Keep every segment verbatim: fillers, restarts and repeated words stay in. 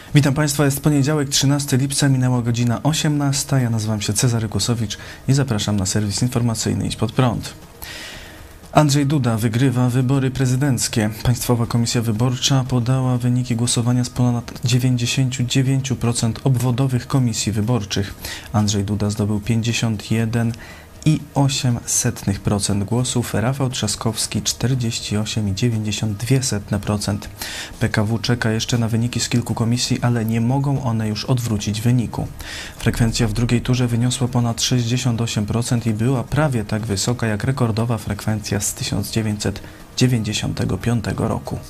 Witam Państwa, jest poniedziałek, trzynastego lipca, minęła godzina osiemnasta. Ja nazywam się Cezary Kłosowicz i zapraszam na serwis informacyjny Idź Pod Prąd. Andrzej Duda wygrywa wybory prezydenckie. Państwowa Komisja Wyborcza podała wyniki głosowania z ponad dziewięćdziesięciu dziewięciu procent obwodowych komisji wyborczych. Andrzej Duda zdobył pięćdziesiąt jeden i osiem setnych procent głosów, Rafał Trzaskowski czterdzieści osiem i dziewięćdziesiąt dwie setne procent. P K W czeka jeszcze na wyniki z kilku komisji, ale nie mogą one już odwrócić wyniku. Frekwencja w drugiej turze wyniosła ponad sześćdziesiąt osiem procent i była prawie tak wysoka jak rekordowa frekwencja z tysiąc dziewięćset dziewięćdziesiątego piątego roku.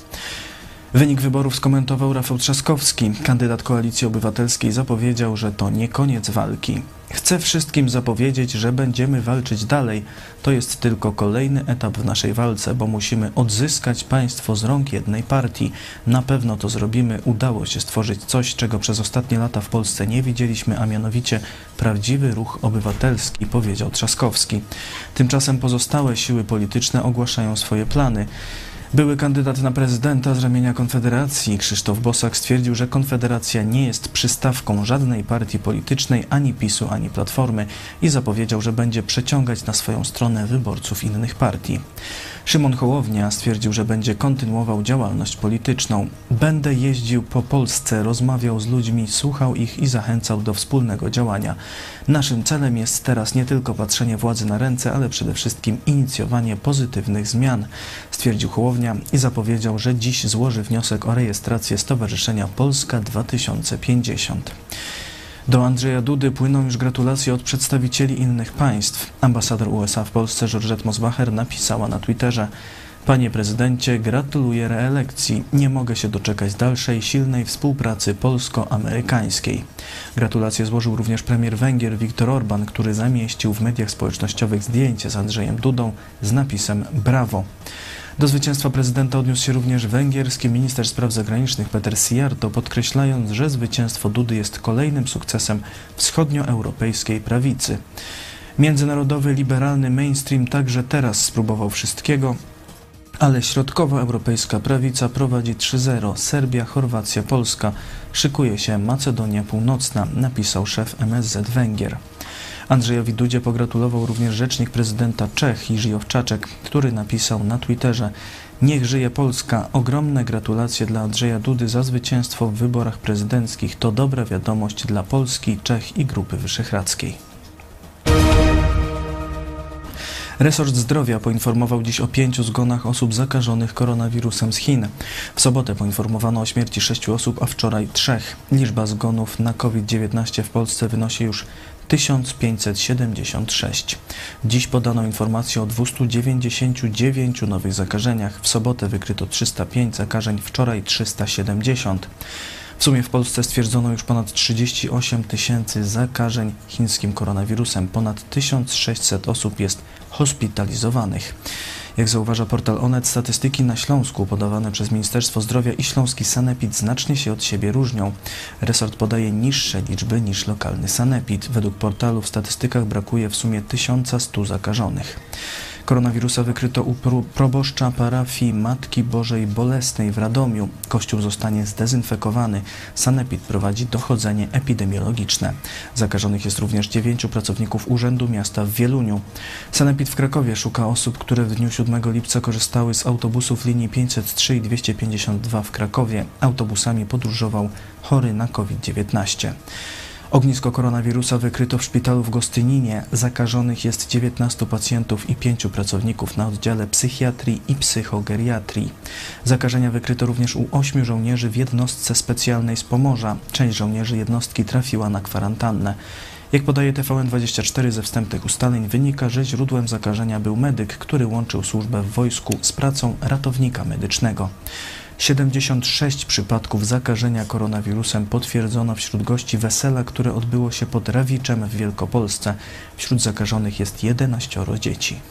Wynik wyborów skomentował Rafał Trzaskowski. Kandydat Koalicji Obywatelskiej zapowiedział, że to nie koniec walki. Chcę wszystkim zapowiedzieć, że będziemy walczyć dalej. To jest tylko kolejny etap w naszej walce, bo musimy odzyskać państwo z rąk jednej partii. Na pewno to zrobimy. Udało się stworzyć coś, czego przez ostatnie lata w Polsce nie widzieliśmy, a mianowicie prawdziwy ruch obywatelski, powiedział Trzaskowski. Tymczasem pozostałe siły polityczne ogłaszają swoje plany. Były kandydat na prezydenta z ramienia Konfederacji Krzysztof Bosak stwierdził, że Konfederacja nie jest przystawką żadnej partii politycznej, ani PiSu, ani Platformy i zapowiedział, że będzie przeciągać na swoją stronę wyborców innych partii. Szymon Hołownia stwierdził, że będzie kontynuował działalność polityczną. Będę jeździł po Polsce, rozmawiał z ludźmi, słuchał ich i zachęcał do wspólnego działania. Naszym celem jest teraz nie tylko patrzenie władzy na ręce, ale przede wszystkim inicjowanie pozytywnych zmian, stwierdził Hołownia i zapowiedział, że dziś złoży wniosek o rejestrację Stowarzyszenia Polska dwa tysiące pięćdziesiąt. Do Andrzeja Dudy płyną już gratulacje od przedstawicieli innych państw. Ambasador U S A w Polsce Georgette Mosbacher napisała na Twitterze: Panie prezydencie, gratuluję reelekcji. Nie mogę się doczekać dalszej, silnej współpracy polsko-amerykańskiej. Gratulacje złożył również premier Węgier Viktor Orban, który zamieścił w mediach społecznościowych zdjęcie z Andrzejem Dudą z napisem Brawo. Do zwycięstwa prezydenta odniósł się również węgierski minister spraw zagranicznych Peter Szijjártó, podkreślając, że zwycięstwo Dudy jest kolejnym sukcesem wschodnioeuropejskiej prawicy. Międzynarodowy, liberalny mainstream także teraz spróbował wszystkiego, ale środkowoeuropejska prawica prowadzi trzy zero. Serbia, Chorwacja, Polska. Szykuje się Macedonia Północna, napisał szef M S Z Węgier. Andrzejowi Dudzie pogratulował również rzecznik prezydenta Czech Jiří Ovčáček, który napisał na Twitterze: Niech żyje Polska. Ogromne gratulacje dla Andrzeja Dudy za zwycięstwo w wyborach prezydenckich. To dobra wiadomość dla Polski, Czech i Grupy Wyszehradzkiej. Resort Zdrowia poinformował dziś o pięciu zgonach osób zakażonych koronawirusem z Chin. W sobotę poinformowano o śmierci sześciu osób, a wczoraj trzech. Liczba zgonów na COVID dziewiętnaście w Polsce wynosi już tysiąc pięćset siedemdziesiąt sześć. Dziś podano informację o dwustu dziewięćdziesięciu dziewięciu nowych zakażeniach. W sobotę wykryto trzysta pięć zakażeń, wczoraj trzysta siedemdziesiąt. W sumie w Polsce stwierdzono już ponad trzydzieści osiem tysięcy zakażeń chińskim koronawirusem. Ponad tysiąc sześćset osób jest hospitalizowanych. Jak zauważa portal Onet, statystyki na Śląsku podawane przez Ministerstwo Zdrowia i śląski sanepid znacznie się od siebie różnią. Resort podaje niższe liczby niż lokalny sanepid. Według portalu w statystykach brakuje w sumie tysiąc sto zakażonych. Koronawirusa wykryto u proboszcza parafii Matki Bożej Bolesnej w Radomiu. Kościół zostanie zdezynfekowany. Sanepid prowadzi dochodzenie epidemiologiczne. Zakażonych jest również dziewięciu pracowników Urzędu Miasta w Wieluniu. Sanepid w Krakowie szuka osób, które w dniu siódmego lipca korzystały z autobusów linii pięćset trzy i dwieście pięćdziesiąt dwa w Krakowie. Autobusami podróżował chory na COVID dziewiętnaście. Ognisko koronawirusa wykryto w szpitalu w Gostyninie. Zakażonych jest dziewiętnastu pacjentów i pięciu pracowników na oddziale psychiatrii i psychogeriatrii. Zakażenia wykryto również u ośmiu żołnierzy w jednostce specjalnej z Pomorza. Część żołnierzy jednostki trafiła na kwarantannę. Jak podaje T V N dwadzieścia cztery, ze wstępnych ustaleń wynika, że źródłem zakażenia był medyk, który łączył służbę w wojsku z pracą ratownika medycznego. siedemdziesiąt sześć przypadków zakażenia koronawirusem potwierdzono wśród gości wesela, które odbyło się pod Rawiczem w Wielkopolsce. Wśród zakażonych jest jedenaścioro dzieci.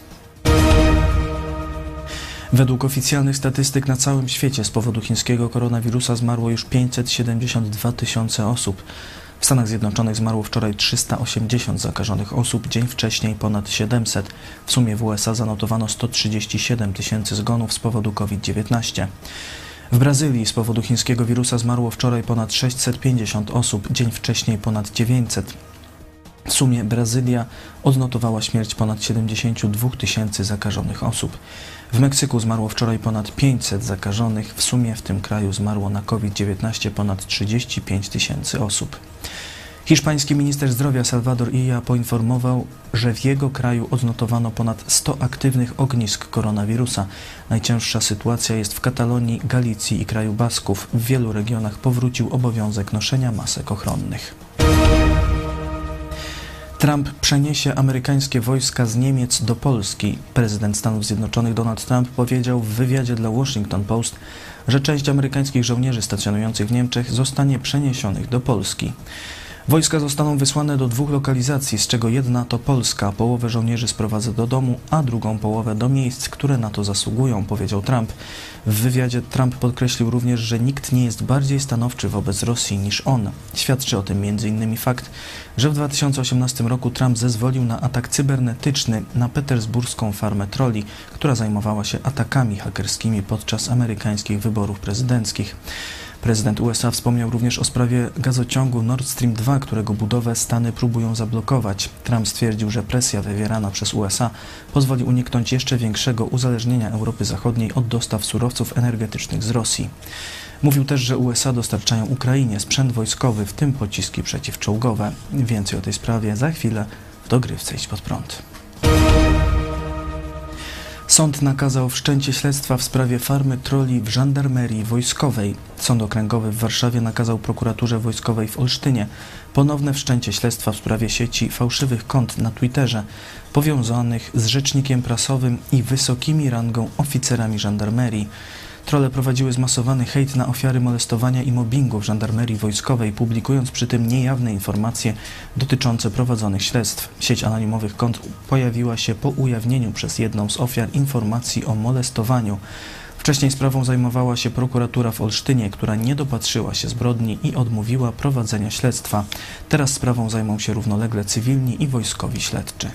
Według oficjalnych statystyk na całym świecie z powodu chińskiego koronawirusa zmarło już pięćset siedemdziesiąt dwa tysiące osób. W Stanach Zjednoczonych zmarło wczoraj trzysta osiemdziesiąt zakażonych osób, dzień wcześniej ponad siedemset. W sumie w U S A zanotowano sto trzydzieści siedem tysięcy zgonów z powodu COVID dziewiętnaście. W Brazylii z powodu chińskiego wirusa zmarło wczoraj ponad sześćset pięćdziesiąt osób, dzień wcześniej ponad dziewięćset. W sumie Brazylia odnotowała śmierć ponad siedemdziesiąt dwa tysięcy zakażonych osób. W Meksyku zmarło wczoraj ponad pięćset zakażonych, w sumie w tym kraju zmarło na COVID dziewiętnaście ponad trzydzieści pięć tysięcy osób. Hiszpański minister zdrowia Salvador Illa poinformował, że w jego kraju odnotowano ponad sto aktywnych ognisk koronawirusa. Najcięższa sytuacja jest w Katalonii, Galicji i kraju Basków. W wielu regionach powrócił obowiązek noszenia masek ochronnych. Trump przeniesie amerykańskie wojska z Niemiec do Polski. Prezydent Stanów Zjednoczonych Donald Trump powiedział w wywiadzie dla Washington Post, że część amerykańskich żołnierzy stacjonujących w Niemczech zostanie przeniesionych do Polski. Wojska zostaną wysłane do dwóch lokalizacji, z czego jedna to Polska. Połowę żołnierzy sprowadzę do domu, a drugą połowę do miejsc, które na to zasługują, powiedział Trump. W wywiadzie Trump podkreślił również, że nikt nie jest bardziej stanowczy wobec Rosji niż on. Świadczy o tym między innymi fakt, że w dwa tysiące osiemnastym roku Trump zezwolił na atak cybernetyczny na petersburską farmę trolli, która zajmowała się atakami hakerskimi podczas amerykańskich wyborów prezydenckich. Prezydent U S A wspomniał również o sprawie gazociągu Nord Stream dwa, którego budowę Stany próbują zablokować. Trump stwierdził, że presja wywierana przez U S A pozwoli uniknąć jeszcze większego uzależnienia Europy Zachodniej od dostaw surowców energetycznych z Rosji. Mówił też, że U S A dostarczają Ukrainie sprzęt wojskowy, w tym pociski przeciwczołgowe. Więcej o tej sprawie za chwilę w Dogrywce Idź Pod Prąd. Sąd nakazał wszczęcie śledztwa w sprawie farmy trolli w żandarmerii wojskowej. Sąd Okręgowy w Warszawie nakazał prokuraturze wojskowej w Olsztynie ponowne wszczęcie śledztwa w sprawie sieci fałszywych kont na Twitterze powiązanych z rzecznikiem prasowym i wysokimi rangą oficerami żandarmerii. Trolle prowadziły zmasowany hejt na ofiary molestowania i mobbingu w żandarmerii wojskowej, publikując przy tym niejawne informacje dotyczące prowadzonych śledztw. Sieć anonimowych kont pojawiła się po ujawnieniu przez jedną z ofiar informacji o molestowaniu. Wcześniej sprawą zajmowała się prokuratura w Olsztynie, która nie dopatrzyła się zbrodni i odmówiła prowadzenia śledztwa. Teraz sprawą zajmą się równolegle cywilni i wojskowi śledczy.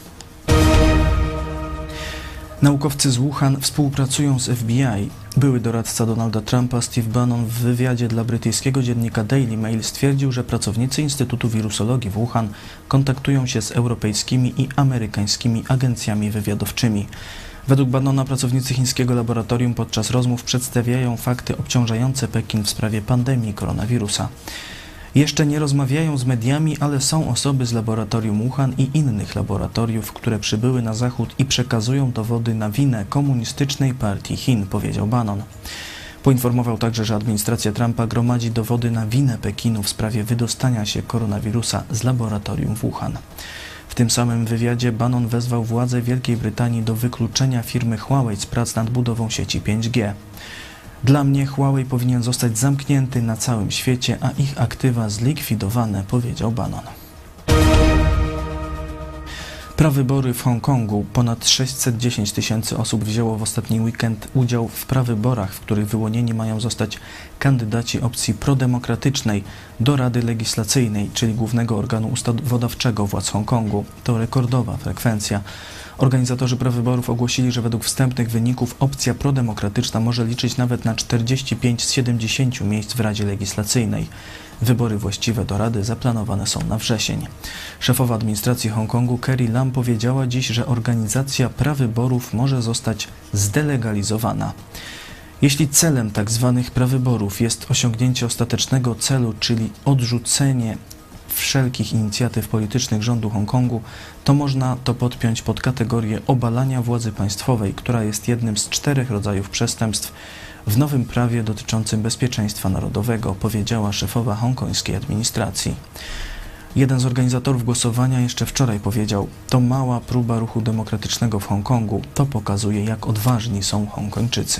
Naukowcy z Wuhan współpracują z F B I. Były doradca Donalda Trumpa Steve Bannon w wywiadzie dla brytyjskiego dziennika Daily Mail stwierdził, że pracownicy Instytutu Wirusologii w Wuhan kontaktują się z europejskimi i amerykańskimi agencjami wywiadowczymi. Według Bannona pracownicy chińskiego laboratorium podczas rozmów przedstawiają fakty obciążające Pekin w sprawie pandemii koronawirusa. Jeszcze nie rozmawiają z mediami, ale są osoby z laboratorium Wuhan i innych laboratoriów, które przybyły na zachód i przekazują dowody na winę komunistycznej partii Chin, powiedział Bannon. Poinformował także, że administracja Trumpa gromadzi dowody na winę Pekinu w sprawie wydostania się koronawirusa z laboratorium w Wuhan. W tym samym wywiadzie Bannon wezwał władze Wielkiej Brytanii do wykluczenia firmy Huawei z prac nad budową sieci pięć G. Dla mnie Huawei powinien zostać zamknięty na całym świecie, a ich aktywa zlikwidowane, powiedział Bannon. Prawybory w Hongkongu. Ponad sześćset dziesięć tysięcy osób wzięło w ostatni weekend udział w prawyborach, w których wyłonieni mają zostać kandydaci opcji prodemokratycznej do Rady Legislacyjnej, czyli głównego organu ustawodawczego władz Hongkongu. To rekordowa frekwencja. Organizatorzy prawyborów ogłosili, że według wstępnych wyników opcja prodemokratyczna może liczyć nawet na czterdzieści pięć z siedemdziesięciu miejsc w Radzie Legislacyjnej. Wybory właściwe do Rady zaplanowane są na wrzesień. Szefowa administracji Hongkongu Carrie Lam powiedziała dziś, że organizacja prawyborów może zostać zdelegalizowana. Jeśli celem tzw. prawyborów jest osiągnięcie ostatecznego celu, czyli odrzucenie wszelkich inicjatyw politycznych rządu Hongkongu, to można to podpiąć pod kategorię obalania władzy państwowej, która jest jednym z czterech rodzajów przestępstw w nowym prawie dotyczącym bezpieczeństwa narodowego, powiedziała szefowa hongkońskiej administracji. Jeden z organizatorów głosowania jeszcze wczoraj powiedział: to mała próba ruchu demokratycznego w Hongkongu. To pokazuje, jak odważni są Hongkończycy.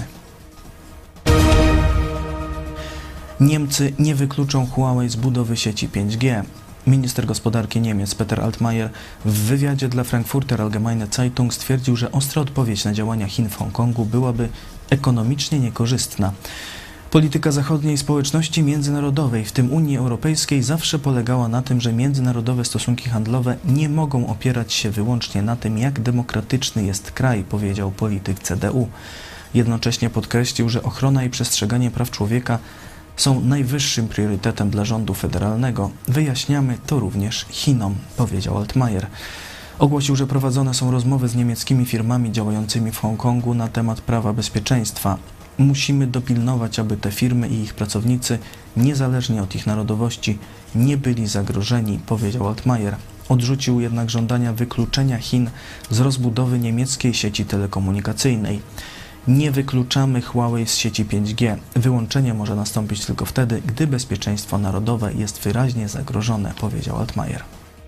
Niemcy nie wykluczą Huawei z budowy sieci pięć G. Minister gospodarki Niemiec Peter Altmaier w wywiadzie dla Frankfurter Allgemeine Zeitung stwierdził, że ostra odpowiedź na działania Chin w Hongkongu byłaby ekonomicznie niekorzystna. Polityka zachodniej społeczności międzynarodowej, w tym Unii Europejskiej, zawsze polegała na tym, że międzynarodowe stosunki handlowe nie mogą opierać się wyłącznie na tym, jak demokratyczny jest kraj, powiedział polityk C D U. Jednocześnie podkreślił, że ochrona i przestrzeganie praw człowieka są najwyższym priorytetem dla rządu federalnego. Wyjaśniamy to również Chinom, powiedział Altmaier. Ogłosił, że prowadzone są rozmowy z niemieckimi firmami działającymi w Hongkongu na temat prawa bezpieczeństwa. Musimy dopilnować, aby te firmy i ich pracownicy, niezależnie od ich narodowości, nie byli zagrożeni, powiedział Altmaier. Odrzucił jednak żądania wykluczenia Chin z rozbudowy niemieckiej sieci telekomunikacyjnej. Nie wykluczamy Huawei z sieci pięć G. Wyłączenie może nastąpić tylko wtedy, gdy bezpieczeństwo narodowe jest wyraźnie zagrożone, powiedział Altmaier.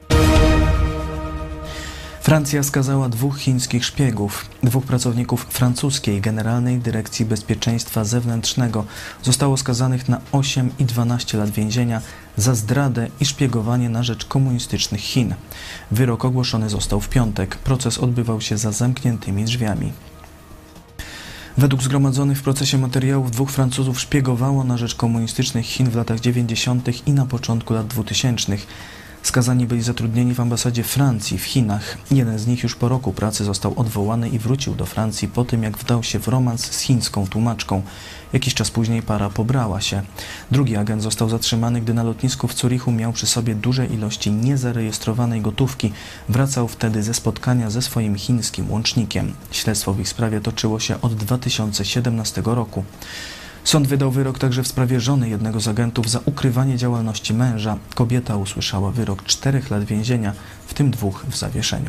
Francja skazała dwóch chińskich szpiegów. Dwóch pracowników francuskiej Generalnej Dyrekcji Bezpieczeństwa Zewnętrznego zostało skazanych na osiem i dwanaście lat więzienia za zdradę i szpiegowanie na rzecz komunistycznych Chin. Wyrok ogłoszony został w piątek. Proces odbywał się za zamkniętymi drzwiami. Według zgromadzonych w procesie materiałów dwóch Francuzów szpiegowało na rzecz komunistycznych Chin w latach dziewięćdziesiątych i na początku lat dwutysięcznych. Skazani byli zatrudnieni w ambasadzie Francji w Chinach. Jeden z nich już po roku pracy został odwołany i wrócił do Francji po tym, jak wdał się w romans z chińską tłumaczką. Jakiś czas później para pobrała się. Drugi agent został zatrzymany, gdy na lotnisku w Zurichu miał przy sobie duże ilości niezarejestrowanej gotówki. Wracał wtedy ze spotkania ze swoim chińskim łącznikiem. Śledztwo w ich sprawie toczyło się od dwa tysiące siedemnastego roku. Sąd wydał wyrok także w sprawie żony jednego z agentów za ukrywanie działalności męża. Kobieta usłyszała wyrok czterech lat więzienia, w tym dwóch w zawieszeniu.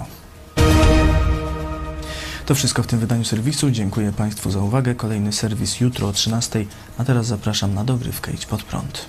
To wszystko w tym wydaniu serwisu. Dziękuję Państwu za uwagę. Kolejny serwis jutro o trzynastej, a teraz zapraszam na dogrywkę Idź Pod Prąd.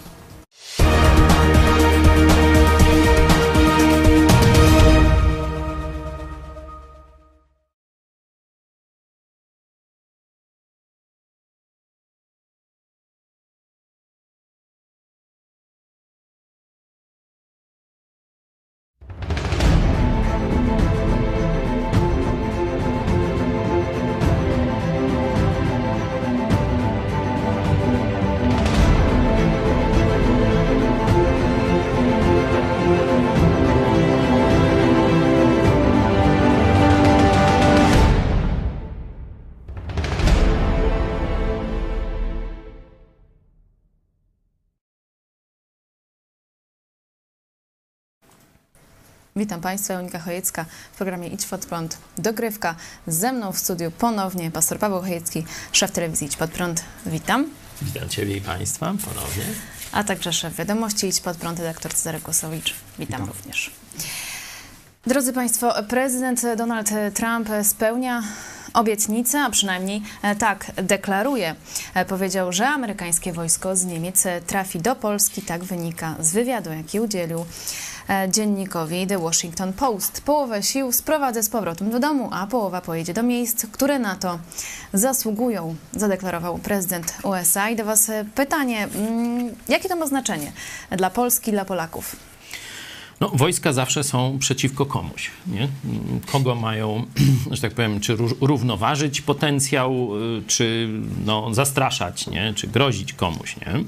Witam Państwa, Monika Chojecka w programie Idź Pod Prąd, dogrywka. Ze mną w studiu ponownie pastor Paweł Chojecki, szef telewizji Idź Pod Prąd. Witam. Witam Ciebie i Państwa ponownie. A także szef wiadomości Idź Pod Prąd, redaktor Cezary Kłosowicz. Witam, Witam również. Drodzy Państwo, prezydent Donald Trump spełnia obietnicę, a przynajmniej tak deklaruje. Powiedział, że amerykańskie wojsko z Niemiec trafi do Polski. Tak wynika z wywiadu, jaki udzielił dziennikowi The Washington Post. Połowę sił sprowadza z powrotem do domu, a połowa pojedzie do miejsc, które na to zasługują, zadeklarował prezydent U S A. I do Was pytanie, jakie to ma znaczenie dla Polski, dla Polaków? No, wojska zawsze są przeciwko komuś, nie? Kogo mają, że tak powiem, czy równoważyć potencjał, czy no, zastraszać, nie? Czy grozić komuś, nie?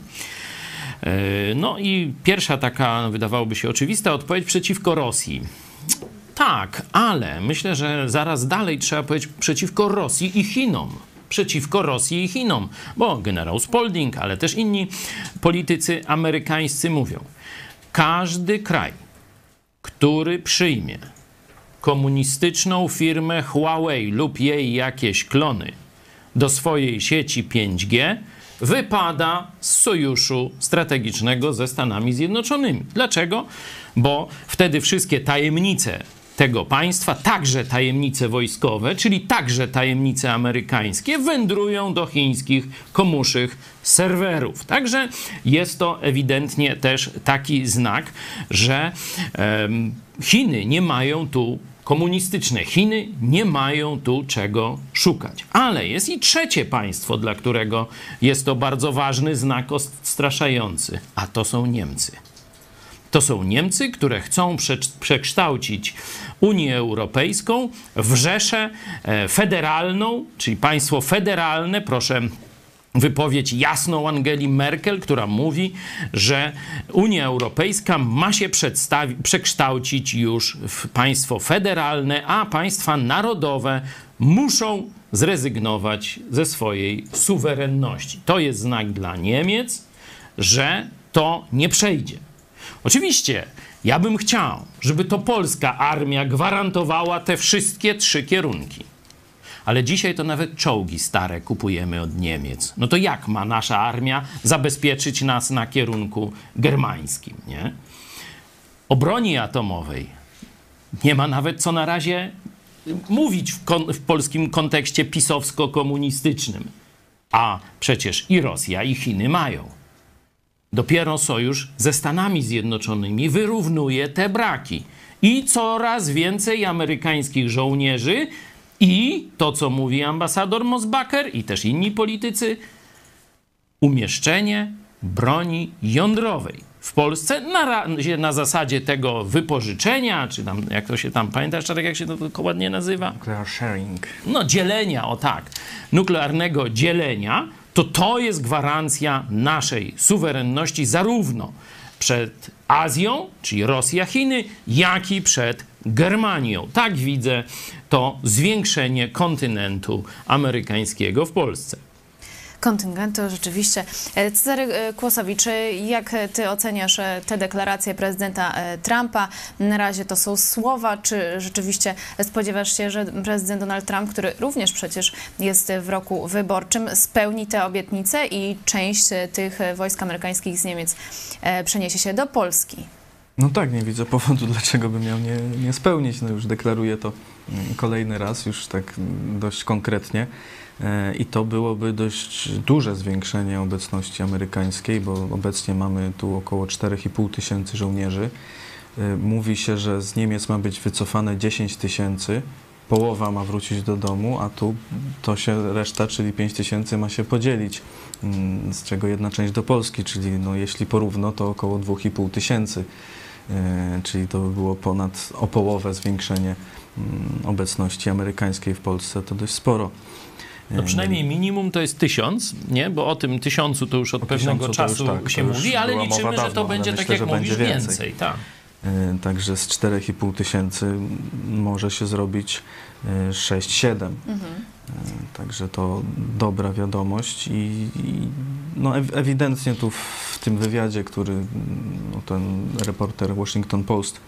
No i pierwsza taka, wydawałoby się oczywista odpowiedź, przeciwko Rosji. Tak, ale myślę, że zaraz dalej trzeba powiedzieć przeciwko Rosji i Chinom. Przeciwko Rosji i Chinom, bo generał Spalding, ale też inni politycy amerykańscy mówią, każdy kraj, który przyjmie komunistyczną firmę Huawei lub jej jakieś klony do swojej sieci pięć G, wypada z sojuszu strategicznego ze Stanami Zjednoczonymi. Dlaczego? Bo wtedy wszystkie tajemnice tego państwa, także tajemnice wojskowe, czyli także tajemnice amerykańskie, wędrują do chińskich komuszych serwerów. Także jest to ewidentnie też taki znak, że um, Chiny nie mają tu komunistyczne Chiny nie mają tu czego szukać. Ale jest i trzecie państwo, dla którego jest to bardzo ważny znak odstraszający, a to są Niemcy. To są Niemcy, które chcą prze przekształcić Unię Europejską w rzeszę federalną, czyli państwo federalne, proszę wypowiedź jasną Angeli Merkel, która mówi, że Unia Europejska ma się przekształcić już w państwo federalne, a państwa narodowe muszą zrezygnować ze swojej suwerenności. To jest znak dla Niemiec, że to nie przejdzie. Oczywiście ja bym chciał, żeby to polska armia gwarantowała te wszystkie trzy kierunki. Ale dzisiaj to nawet czołgi stare kupujemy od Niemiec. No to jak ma nasza armia zabezpieczyć nas na kierunku germańskim, nie? O broni atomowej nie ma nawet co na razie mówić w, kon- w polskim kontekście pisowsko-komunistycznym. A przecież i Rosja, i Chiny mają. Dopiero sojusz ze Stanami Zjednoczonymi wyrównuje te braki. I coraz więcej amerykańskich żołnierzy i to, co mówi ambasador Mosbacher i też inni politycy, umieszczenie broni jądrowej w Polsce na razie na zasadzie tego wypożyczenia, czy tam, jak to się tam, pamiętasz, Czarek, jak się to tylko ładnie nazywa? Nuclear sharing. No, dzielenia, o tak, nuklearnego dzielenia, to to jest gwarancja naszej suwerenności zarówno przed Azją, czyli Rosja, Chiny, jak i przed Germanią. Tak widzę to zwiększenie kontynentu amerykańskiego w Polsce. Kontyngentu rzeczywiście. Cezary Kłosowicz, jak ty oceniasz te deklaracje prezydenta Trumpa? Na razie to są słowa, czy rzeczywiście spodziewasz się, że prezydent Donald Trump, który również przecież jest w roku wyborczym, spełni te obietnice i część tych wojsk amerykańskich z Niemiec przeniesie się do Polski? No tak, nie widzę powodu, dlaczego by miał nie, nie spełnić. No już deklaruję to kolejny raz, już tak dość konkretnie. I to byłoby dość duże zwiększenie obecności amerykańskiej, bo obecnie mamy tu około czterech i pół tysięcy żołnierzy. Mówi się, że z Niemiec ma być wycofane dziesięć tysięcy, połowa ma wrócić do domu, a tu to się reszta, czyli pięć tysięcy ma się podzielić, z czego jedna część do Polski, czyli no, jeśli porówno, to około dwóch i pół tysięcy, czyli to by było ponad o połowę zwiększenie obecności amerykańskiej w Polsce, to dość sporo. No przynajmniej minimum to jest tysiąc, nie? Bo o tym tysiącu to już od o pewnego czasu tak, się mówi, ale liczymy, dawno, że to będzie, myślę, tak jak mówisz, więcej. więcej. Tak. Także z czterech i pół tysięcy może się zrobić sześć siedem. Mhm. Także to dobra wiadomość i, i no ewidentnie tu w tym wywiadzie, który no ten reporter Washington Post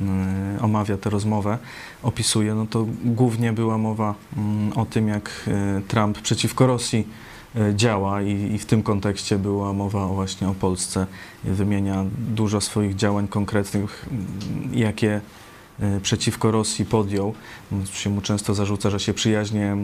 omawia tę rozmowę, opisuje, no to głównie była mowa o tym, jak Trump przeciwko Rosji działa i, i w tym kontekście była mowa właśnie o Polsce. Wymienia dużo swoich działań konkretnych, jakie przeciwko Rosji podjął. Się mu często zarzuca, że się przyjaźnie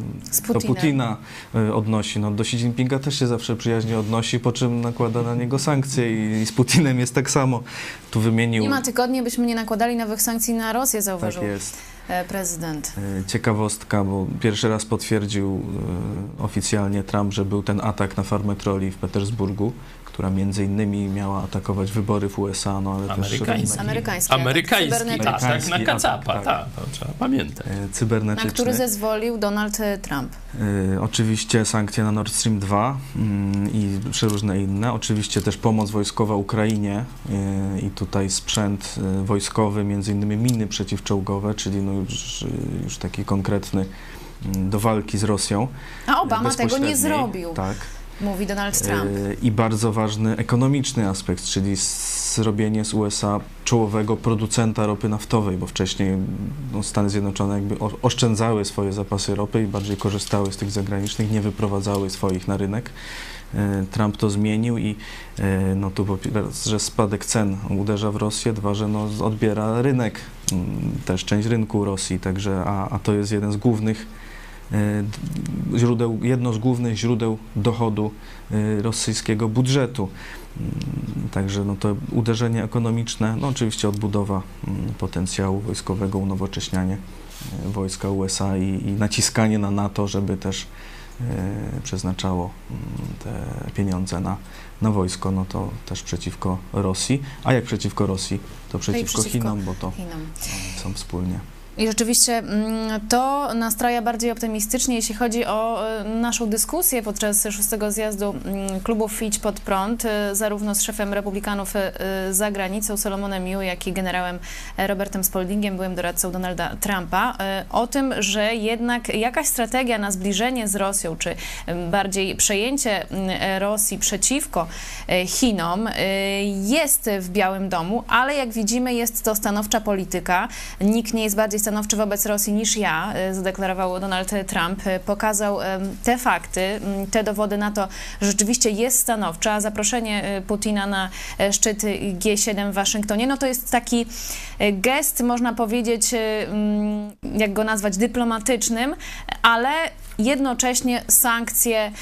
do Putina odnosi. No, do Xi Jinpinga też się zawsze przyjaźnie odnosi, po czym nakłada na niego sankcje i, i z Putinem jest tak samo. Tu wymienił... Nie ma tygodni, byśmy nie nakładali nowych sankcji na Rosję, zauważył tak jest. prezydent. Ciekawostka, bo pierwszy raz potwierdził oficjalnie Trump, że był ten atak na farmę trolli w Petersburgu, która między innymi miała atakować wybory w U S A, no ale Amerykański. też... Amerykański. Amerykański, tak, tak, na kacapa, tak, tak, to trzeba pamiętać. Cybernetyczny. Na który zezwolił Donald Trump. Y, oczywiście sankcje na Nord Stream dwa y, i przeróżne inne. Oczywiście też pomoc wojskowa Ukrainie y, i tutaj sprzęt y, wojskowy, między innymi miny przeciwczołgowe, czyli no już, y, już taki konkretny y, do walki z Rosją. A Obama tego nie zrobił. Tak. Mówi Donald Trump. I bardzo ważny ekonomiczny aspekt, czyli zrobienie z U S A czołowego producenta ropy naftowej, bo wcześniej no, Stany Zjednoczone jakby oszczędzały swoje zapasy ropy i bardziej korzystały z tych zagranicznych, nie wyprowadzały swoich na rynek. Trump to zmienił i no tu raz, że spadek cen uderza w Rosję, dwa, że no, odbiera rynek, też część rynku Rosji, także, a, a to jest jeden z głównych źródeł, jedno z głównych źródeł dochodu rosyjskiego budżetu. Także no to uderzenie ekonomiczne, no oczywiście odbudowa potencjału wojskowego, unowocześnianie wojska U S A i, i naciskanie na NATO, żeby też przeznaczało te pieniądze na, na wojsko, no to też przeciwko Rosji. A jak przeciwko Rosji, to przeciwko, przeciwko Chinom, bo to Chinom. są wspólnie. I rzeczywiście to nastraja bardziej optymistycznie, jeśli chodzi o naszą dyskusję podczas szóstego zjazdu klubów Idź Pod Prąd, zarówno z szefem Republikanów za granicą Solomonem Miu, jak i generałem Robertem Spaldingiem, byłym doradcą Donalda Trumpa, o tym, że jednak jakaś strategia na zbliżenie z Rosją, czy bardziej przejęcie Rosji przeciwko Chinom jest w Białym Domu, ale jak widzimy, jest to stanowcza polityka. Nikt nie jest bardziej stanowczy wobec Rosji niż ja, zadeklarował Donald Trump. Pokazał te fakty, te dowody na to, że rzeczywiście jest stanowcza. Zaproszenie Putina na szczyt G siedem w Waszyngtonie, no to jest taki gest, można powiedzieć, jak go nazwać, dyplomatycznym, ale jednocześnie sankcje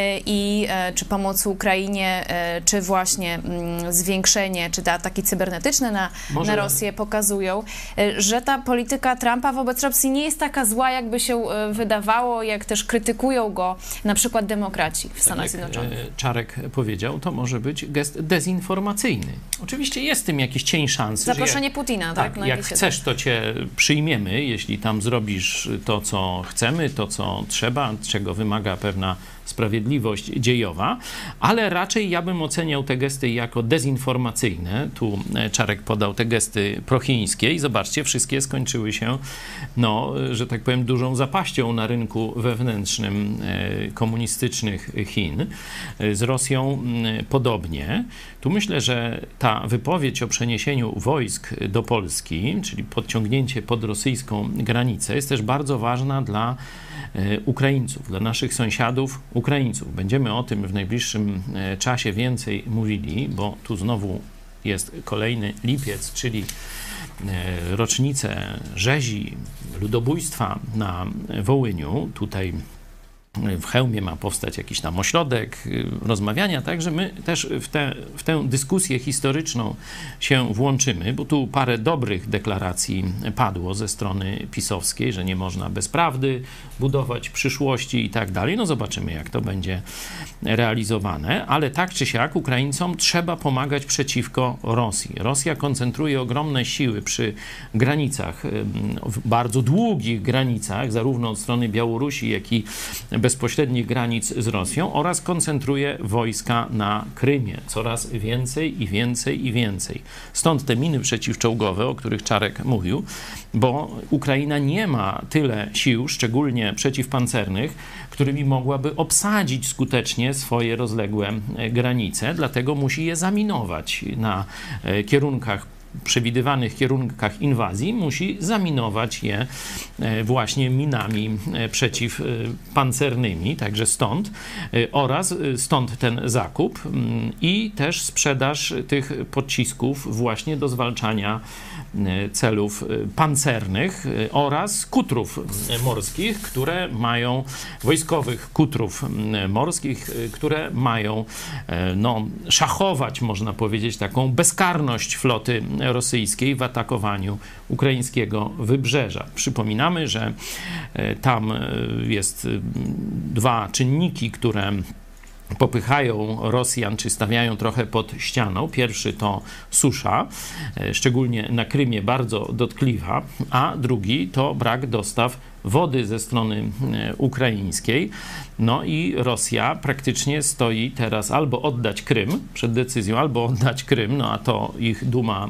i czy pomoc Ukrainie, czy właśnie zwiększenie, czy te ataki cybernetyczne na, Może... na Rosję pokazują, że ta polityka Trumpa wobec Rosji nie jest taka zła, jakby się wydawało, jak też krytykują go na przykład demokraci w Stanach tak Zjednoczonych. Czarek powiedział, to może być gest dezinformacyjny. Oczywiście jest w tym jakiś cień szansy. Zaproszenie jak, Putina, tak? tak no jak chcesz, to cię przyjmiemy, jeśli tam zrobisz to, co chcemy, to, co trzeba, czego wymaga pewna sprawiedliwość dziejowa, ale raczej ja bym oceniał te gesty jako dezinformacyjne. Tu Czarek podał te gesty prochińskie i zobaczcie, wszystkie skończyły się, no, że tak powiem, dużą zapaścią na rynku wewnętrznym komunistycznych Chin. Z Rosją podobnie. Tu myślę, że ta wypowiedź o przeniesieniu wojsk do Polski, czyli podciągnięcie pod rosyjską granicę, jest też bardzo ważna dla Ukraińców, dla naszych sąsiadów Ukraińców. Będziemy o tym w najbliższym czasie więcej mówili, bo tu znowu jest kolejny lipiec, czyli rocznicę rzezi, ludobójstwa na Wołyniu. Tutaj w Chełmie ma powstać jakiś tam ośrodek rozmawiania, także my też w, te, w tę dyskusję historyczną się włączymy, bo tu parę dobrych deklaracji padło ze strony pisowskiej, że nie można bez prawdy budować przyszłości i tak dalej. No zobaczymy, jak to będzie realizowane, ale tak czy siak Ukraińcom trzeba pomagać przeciwko Rosji. Rosja koncentruje ogromne siły przy granicach, w bardzo długich granicach, zarówno od strony Białorusi, jak i bezpośrednich granic z Rosją, oraz koncentruje wojska na Krymie. Coraz więcej i więcej i więcej. Stąd te miny przeciwczołgowe, o których Czarek mówił, bo Ukraina nie ma tyle sił, szczególnie przeciwpancernych, którymi mogłaby obsadzić skutecznie swoje rozległe granice, dlatego musi je zaminować na kierunkach przewidywanych kierunkach inwazji, musi zaminować je właśnie minami przeciwpancernymi, także stąd, oraz stąd ten zakup i też sprzedaż tych pocisków właśnie do zwalczania celów pancernych oraz kutrów morskich, które mają, wojskowych kutrów morskich, które mają no, szachować, można powiedzieć, taką bezkarność floty rosyjskiej w atakowaniu ukraińskiego wybrzeża. Przypominamy, że tam jest dwa czynniki, które popychają Rosjan, czy stawiają trochę pod ścianą. Pierwszy to susza, szczególnie na Krymie bardzo dotkliwa, a drugi to brak dostaw wody ze strony ukraińskiej. No i Rosja praktycznie stoi teraz albo oddać Krym, przed decyzją, albo oddać Krym, no a to ich duma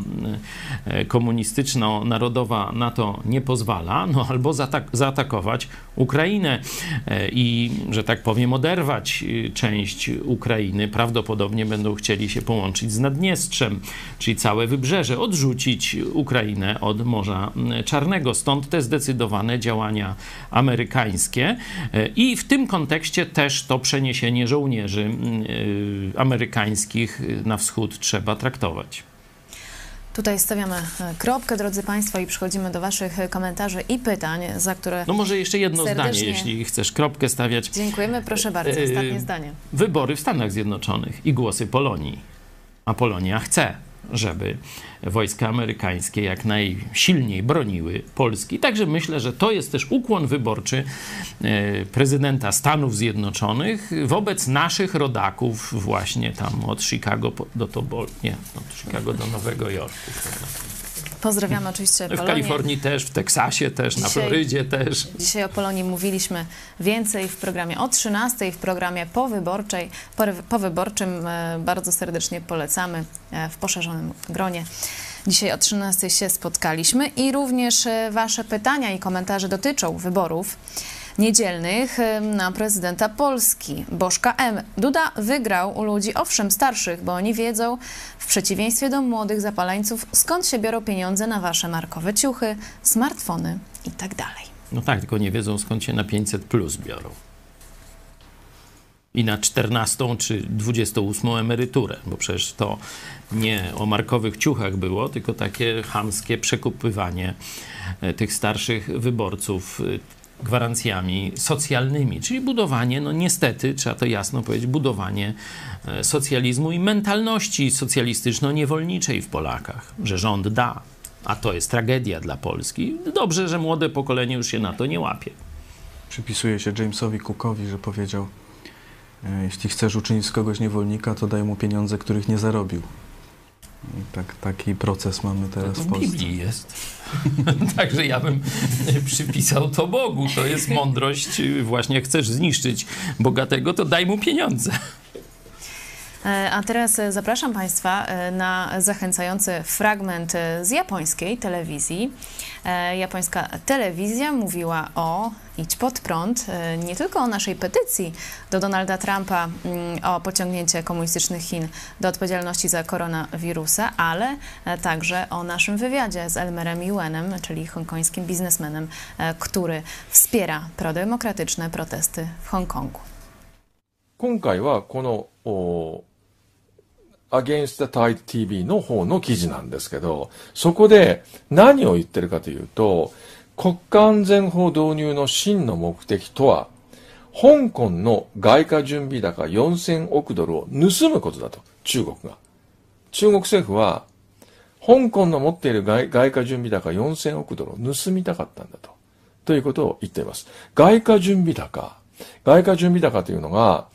komunistyczno-narodowa na to nie pozwala, no albo zaatak- zaatakować Ukrainę i, że tak powiem, oderwać część Ukrainy. Prawdopodobnie będą chcieli się połączyć z Naddniestrzem, czyli całe wybrzeże, odrzucić Ukrainę od Morza Czarnego. Stąd te zdecydowane działania amerykańskie i w tym kontekście też to przeniesienie żołnierzy amerykańskich na wschód trzeba traktować. Tutaj stawiamy kropkę, drodzy Państwo, i przechodzimy do Waszych komentarzy i pytań, za które No może jeszcze jedno serdecznie zdanie, jeśli chcesz kropkę stawiać. Dziękujemy, proszę bardzo, ostatnie zdanie. Wybory w Stanach Zjednoczonych i głosy Polonii. A Polonia chce, żeby wojska amerykańskie jak najsilniej broniły Polski. Także myślę, że to jest też ukłon wyborczy prezydenta Stanów Zjednoczonych wobec naszych rodaków właśnie tam od Chicago do Tobol, nie, od Chicago do Nowego Jorku. Pozdrawiamy oczywiście W Polonię. Kalifornii też, w Teksasie też, na Dzisiaj- Florydzie też. Dzisiaj o Polonii mówiliśmy więcej w programie o trzynastej, w programie powyborczej, pory- powyborczym. e, Bardzo serdecznie polecamy e, w poszerzonym gronie. Dzisiaj o trzynastej się spotkaliśmy i również e, wasze pytania i komentarze dotyczą wyborów niedzielnych e, na prezydenta Polski. Bożka M. Duda wygrał u ludzi, owszem starszych, bo oni wiedzą, w przeciwieństwie do młodych zapaleńców, skąd się biorą pieniądze na wasze markowe ciuchy, smartfony i tak dalej. No tak, tylko nie wiedzą, skąd się na pięćset plus biorą. I na czternastą czy dwudziestą ósmą emeryturę, bo przecież to nie o markowych ciuchach było, tylko takie chamskie przekupywanie e, tych starszych wyborców e, gwarancjami socjalnymi, czyli budowanie, no niestety, trzeba to jasno powiedzieć, budowanie e, socjalizmu i mentalności socjalistyczno-niewolniczej w Polakach, że rząd da, a to jest tragedia dla Polski. Dobrze, że młode pokolenie już się na to nie łapie. Przypisuje się Jamesowi Cookowi, że powiedział: e, jeśli chcesz uczynić z kogoś niewolnika, to daj mu pieniądze, których nie zarobił. I tak, taki proces mamy teraz To w w Polsce. Biblii jest. Także ja bym przypisał to Bogu. To jest mądrość. Właśnie jak chcesz zniszczyć bogatego, to daj mu pieniądze. E, A teraz e, zapraszam Państwa e, na zachęcający fragment e, z japońskiej telewizji. E, Japońska telewizja mówiła o Idź Pod Prąd, e, nie tylko o naszej petycji do Donalda Trumpa mm, o pociągnięcie komunistycznych Chin do odpowiedzialności za koronawirusa, ale e, także o naszym wywiadzie z Elmerem Yuenem, czyli hongkońskim biznesmenem, e, który wspiera prodemokratyczne protesty w Hongkongu. 今回はこのお Against the Tide ティーブイ の方の記事なんですけど、そこで何を言ってるかというと、国家安全法導入の真の目的とは、香港の外貨準備高よんせんおくドルを盗むことだと、中国が。中国政府は、香港の持っている外外貨準備高よんせんおくドルを盗みたかったんだと、ということを言っています。外貨準備高。外貨準備高というのが、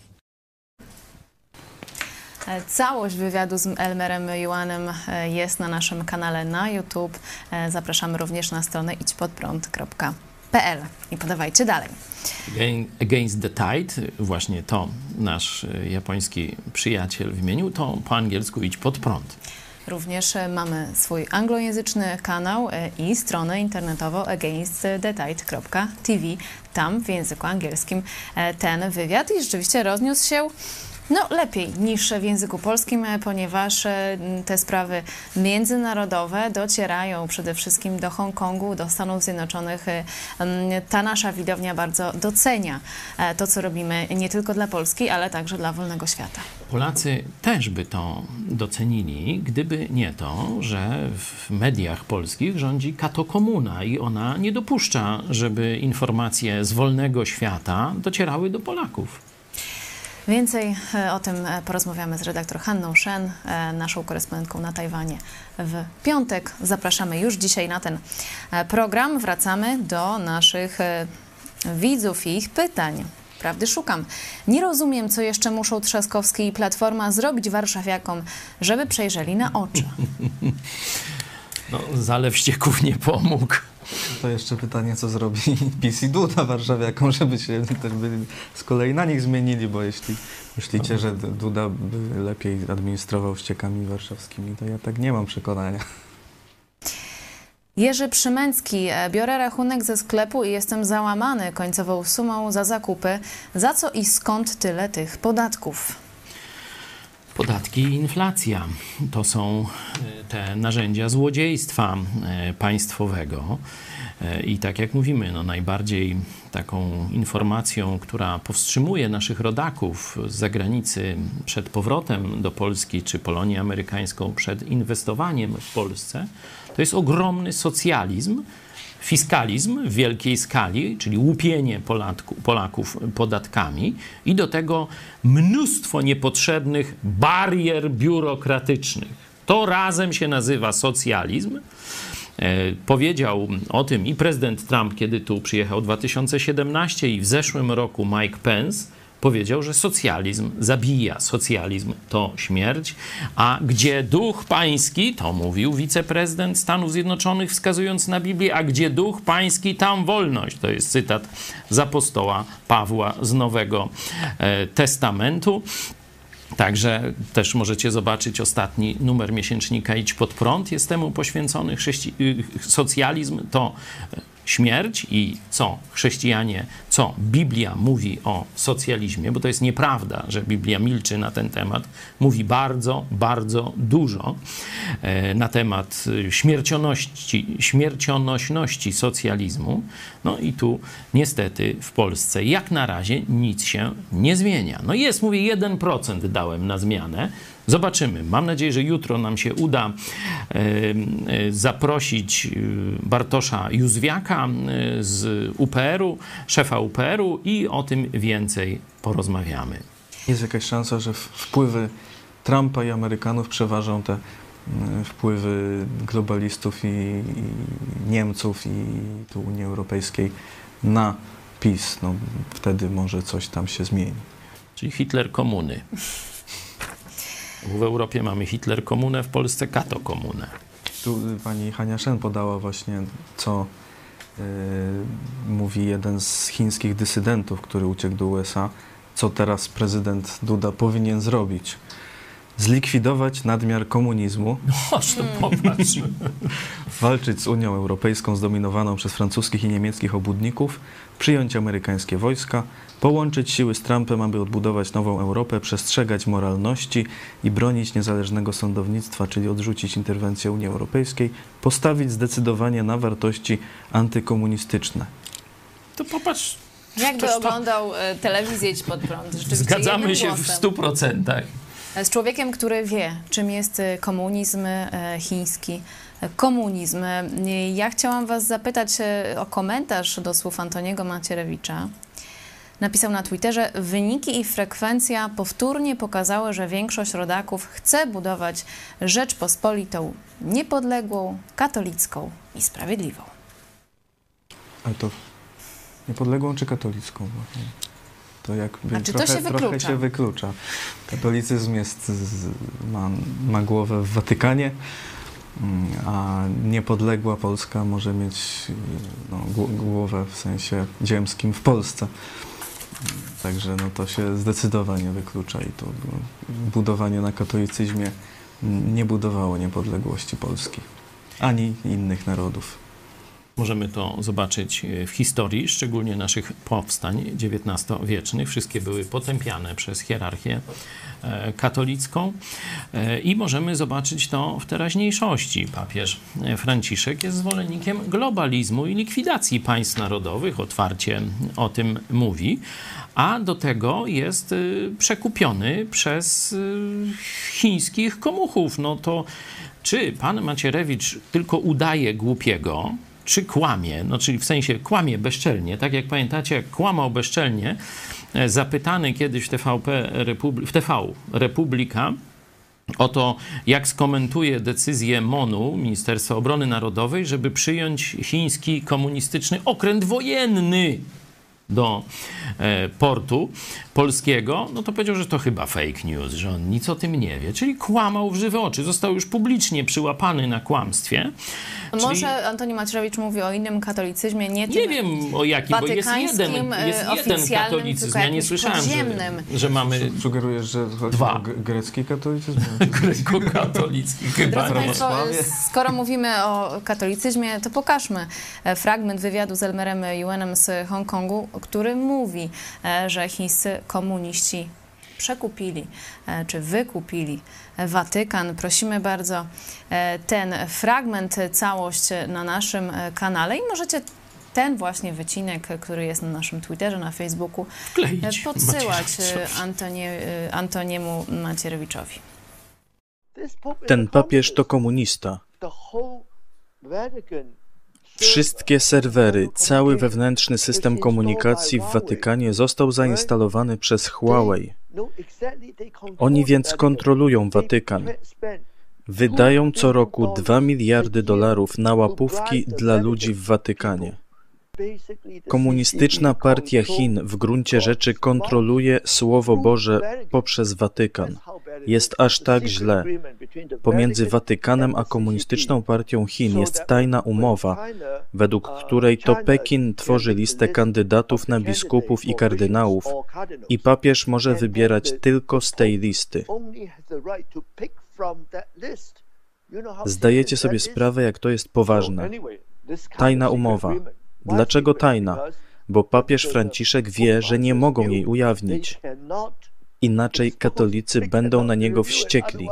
Całość wywiadu z Elmerem Yuanem jest na naszym kanale na YouTube. Zapraszamy również na stronę idź pod prąd kropka p l i podawajcie dalej. Against the Tide, właśnie to nasz japoński przyjaciel wymienił, to po angielsku Idź Pod Prąd. Również mamy swój anglojęzyczny kanał i stronę internetową against the tide kropka t v. Tam w języku angielskim ten wywiad i rzeczywiście rozniósł się no lepiej niż w języku polskim, ponieważ te sprawy międzynarodowe docierają przede wszystkim do Hongkongu, do Stanów Zjednoczonych. Ta nasza widownia bardzo docenia to, co robimy nie tylko dla Polski, ale także dla wolnego świata. Polacy też by to docenili, gdyby nie to, że w mediach polskich rządzi katokomuna i ona nie dopuszcza, żeby informacje z wolnego świata docierały do Polaków. Więcej o tym porozmawiamy z redaktor Hanną Shen, naszą korespondentką na Tajwanie w piątek. Zapraszamy już dzisiaj na ten program. Wracamy do naszych widzów i ich pytań. Prawdy szukam. Nie rozumiem, co jeszcze muszą Trzaskowski i Platforma zrobić warszawiakom, żeby przejrzeli na oczy. No, zalew ścieków nie pomógł. To jeszcze pytanie, co zrobi PiS i Duda warszawiakom, żeby się też byli, z kolei na nich zmienili, bo jeśli myślicie, że Duda by lepiej administrował ściekami warszawskimi, to ja tak nie mam przekonania. Jerzy Przymęcki, biorę rachunek ze sklepu i jestem załamany końcową sumą za zakupy. Za co i skąd tyle tych podatków? Podatki i inflacja to są te narzędzia złodziejstwa państwowego. I tak jak mówimy, no najbardziej taką informacją, która powstrzymuje naszych rodaków z zagranicy przed powrotem do Polski, czy Polonię amerykańską przed inwestowaniem w Polsce, to jest ogromny socjalizm, fiskalizm w wielkiej skali, czyli łupienie Polatku, Polaków podatkami i do tego mnóstwo niepotrzebnych barier biurokratycznych. To razem się nazywa socjalizm. E, powiedział o tym i prezydent Trump, kiedy tu przyjechał w dwa tysiące siedemnastym i w zeszłym roku Mike Pence, powiedział, że socjalizm zabija, socjalizm to śmierć, a gdzie duch pański, to mówił wiceprezydent Stanów Zjednoczonych, wskazując na Biblię, a gdzie duch pański, tam wolność. To jest cytat z apostoła Pawła z Nowego Testamentu. Także też możecie zobaczyć ostatni numer miesięcznika Idź Pod Prąd. Jest temu poświęcony. Chrześci- socjalizm to śmierć i co chrześcijanie, co Biblia mówi o socjalizmie, bo to jest nieprawda, że Biblia milczy na ten temat. Mówi bardzo, bardzo dużo na temat śmiercioności, śmiercionośności socjalizmu. No i tu niestety w Polsce jak na razie nic się nie zmienia. No jest, mówię, jeden procent dałem na zmianę. Zobaczymy. Mam nadzieję, że jutro nam się uda e, e, zaprosić Bartosza Józwiaka e, z U P R u, szefa U P R u i o tym więcej porozmawiamy. Jest jakaś szansa, że wpływy Trumpa i Amerykanów przeważą te wpływy globalistów i, i Niemców i tu Unii Europejskiej na PiS. No, wtedy może coś tam się zmieni. Czyli Hitler komuny. W Europie mamy Hitler komunę, w Polsce Kato komunę. Tu pani Hania Shen podała właśnie, co yy, mówi jeden z chińskich dysydentów, który uciekł do U S A, co teraz prezydent Duda powinien zrobić. Zlikwidować nadmiar komunizmu, Noż to popatrz. walczyć z Unią Europejską zdominowaną przez francuskich i niemieckich obłudników, przyjąć amerykańskie wojska, połączyć siły z Trumpem, aby odbudować nową Europę, przestrzegać moralności i bronić niezależnego sądownictwa, czyli odrzucić interwencję Unii Europejskiej, postawić zdecydowanie na wartości antykomunistyczne. To popatrz. Jakby Toż to- oglądał e, telewizję Idź Pod Prąd. Rzeczywiście Zgadzamy jednym się w głosem. stu procentach. Z człowiekiem, który wie, czym jest e, komunizm e, chiński, e, komunizm. E, Ja chciałam was zapytać e, o komentarz do słów Antoniego Macierewicza. Napisał na Twitterze: wyniki i frekwencja powtórnie pokazały, że większość rodaków chce budować Rzeczpospolitą niepodległą, katolicką i sprawiedliwą. Ale to niepodległą czy katolicką? Bo to jakby A czy to trochę, się trochę wyklucza? się wyklucza. Katolicyzm jest, z, ma, ma głowę w Watykanie, mm, a niepodległa Polska może mieć no, gł- głowę w sensie ziemskim w Polsce. Także no, to się zdecydowanie wyklucza i to no, budowanie na katolicyzmie nie budowało niepodległości Polski, ani innych narodów. Możemy to zobaczyć w historii, szczególnie naszych powstań dziewiętnastowiecznych. Wszystkie były potępiane przez hierarchię e, katolicką e, i możemy zobaczyć to w teraźniejszości. Papież Franciszek jest zwolennikiem globalizmu i likwidacji państw narodowych, otwarcie o tym mówi, a do tego jest y, przekupiony przez y, chińskich komuchów. No to czy pan Macierewicz tylko udaje głupiego, czy kłamie, no czyli w sensie kłamie bezczelnie, tak jak pamiętacie, jak kłamał bezczelnie, e, zapytany kiedyś w T V P Republi- w T V Republika o to, jak skomentuje decyzję MONU, Ministerstwa Obrony Narodowej, żeby przyjąć chiński komunistyczny okręt wojenny do e, portu polskiego, no to powiedział, że to chyba fake news, że on nic o tym nie wie, czyli kłamał w żywe oczy. Został już publicznie przyłapany na kłamstwie. Może Czyli Antoni Macierewicz mówi o innym katolicyzmie, nie tym nie wiem o jakim, bo jest jeden, watykańskim, jest e, jeden oficjalnym, katolicyzm. tylko Ja nie jakimś słyszałem, podziemnym. że, że mamy Sugerujesz, że chodzi Dwa. o g- grecki katolicyzm? grekokatolicki chyba. Drodzy Nie. Państwo, Prawosławie. skoro mówimy o katolicyzmie, to pokażmy e, fragment wywiadu z Elmerem Yuenem z Hongkongu, który mówi, e, że chińscy komuniści przekupili e, czy wykupili Watykan. Prosimy bardzo e, ten fragment, całość na naszym e, kanale i możecie ten właśnie wycinek, który jest na naszym Twitterze, na Facebooku, e, Kleić podsyłać Macierewiczowi. e, Antonie, e, Antoniemu Macierewiczowi. Ten papież to komunista. Wszystkie serwery, cały wewnętrzny system komunikacji w Watykanie został zainstalowany przez Huawei. Oni więc kontrolują Watykan. Wydają co roku dwa miliardy dolarów na łapówki dla ludzi w Watykanie. Komunistyczna Partia Chin w gruncie rzeczy kontroluje Słowo Boże poprzez Watykan. Jest aż tak źle. Pomiędzy Watykanem a Komunistyczną Partią Chin jest tajna umowa, według której to Pekin tworzy listę kandydatów na biskupów i kardynałów i papież może wybierać tylko z tej listy. Zdajecie sobie sprawę, jak to jest poważne. Tajna umowa. Dlaczego tajna? Bo papież Franciszek wie, że nie mogą jej ujawnić. Inaczej katolicy będą na niego wściekli.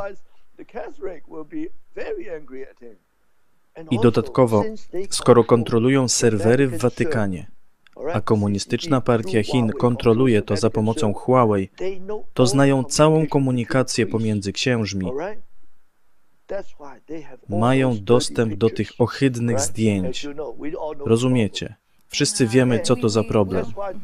I dodatkowo, skoro kontrolują serwery w Watykanie, a Komunistyczna Partia Chin kontroluje to za pomocą Huawei, to znają całą komunikację pomiędzy księżmi. Mają dostęp do tych ohydnych zdjęć. Rozumiecie? Wszyscy wiemy, co to za problem.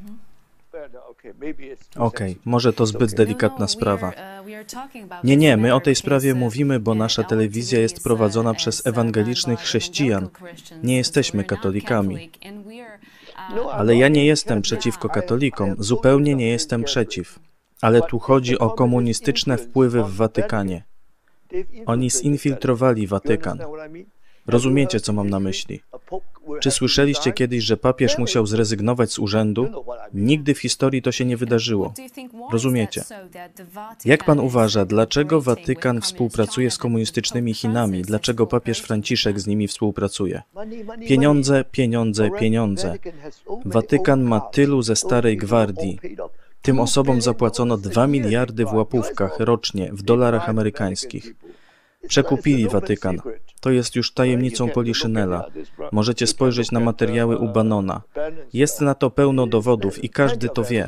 Okej, okay, może to zbyt delikatna sprawa. Nie, nie, my o tej sprawie mówimy, bo nasza telewizja jest prowadzona przez ewangelicznych chrześcijan. Nie jesteśmy katolikami. Ale ja nie jestem przeciwko katolikom, zupełnie nie jestem przeciw. Ale tu chodzi o komunistyczne wpływy w Watykanie. Oni zinfiltrowali Watykan. Rozumiecie, co mam na myśli? Czy słyszeliście kiedyś, że papież musiał zrezygnować z urzędu? Nigdy w historii to się nie wydarzyło. Rozumiecie? Jak pan uważa, dlaczego Watykan współpracuje z komunistycznymi Chinami? Dlaczego papież Franciszek z nimi współpracuje? Pieniądze, pieniądze, pieniądze. Watykan ma tylu ze starej gwardii. Tym osobom zapłacono dwa miliardy w łapówkach rocznie w dolarach amerykańskich. Przekupili Watykan. To jest już tajemnicą Poliszynela. Możecie spojrzeć na materiały u Bannona. Jest na to pełno dowodów i każdy to wie.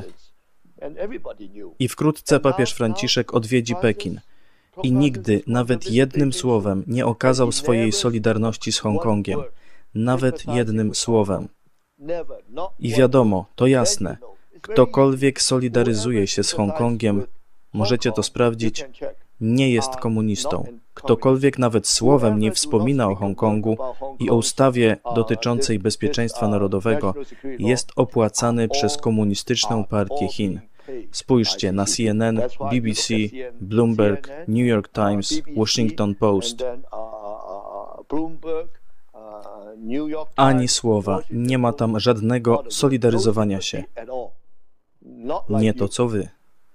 I wkrótce papież Franciszek odwiedzi Pekin. I nigdy, nawet jednym słowem, nie okazał swojej solidarności z Hongkongiem. Nawet jednym słowem. I wiadomo, to jasne. Ktokolwiek solidaryzuje się z Hongkongiem, możecie to sprawdzić, nie jest komunistą. Ktokolwiek nawet słowem nie wspomina o Hongkongu i o ustawie dotyczącej bezpieczeństwa narodowego, jest opłacany przez Komunistyczną Partię Chin. Spójrzcie na C N N, B B C, Bloomberg, New York Times, Washington Post. Ani słowa, nie ma tam żadnego solidaryzowania się. Nie to, co wy.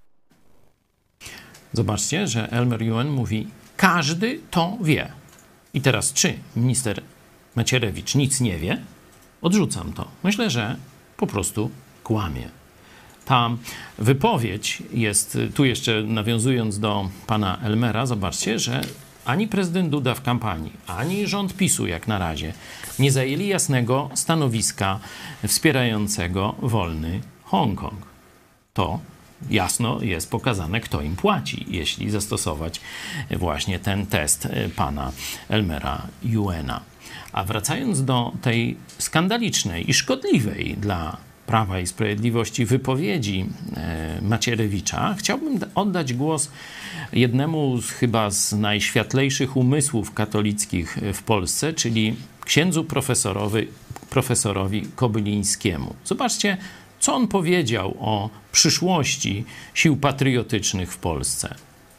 Zobaczcie, że Elmer Yuen mówi, każdy to wie. I teraz, czy minister Macierewicz nic nie wie? Odrzucam to. Myślę, że po prostu kłamie. Ta wypowiedź jest, tu jeszcze nawiązując do pana Elmera, zobaczcie, że ani prezydent Duda w kampanii, ani rząd PiSu jak na razie nie zajęli jasnego stanowiska wspierającego wolny Hongkong. To jasno jest pokazane, kto im płaci, jeśli zastosować właśnie ten test pana Elmera Yuena. A wracając do tej skandalicznej i szkodliwej dla Prawa i Sprawiedliwości wypowiedzi Macierewicza, chciałbym oddać głos jednemu z chyba z najświetlejszych umysłów katolickich w Polsce, czyli księdzu profesorowi, profesorowi Kobylińskiemu. Zobaczcie, co on powiedział o przyszłości sił patriotycznych w Polsce.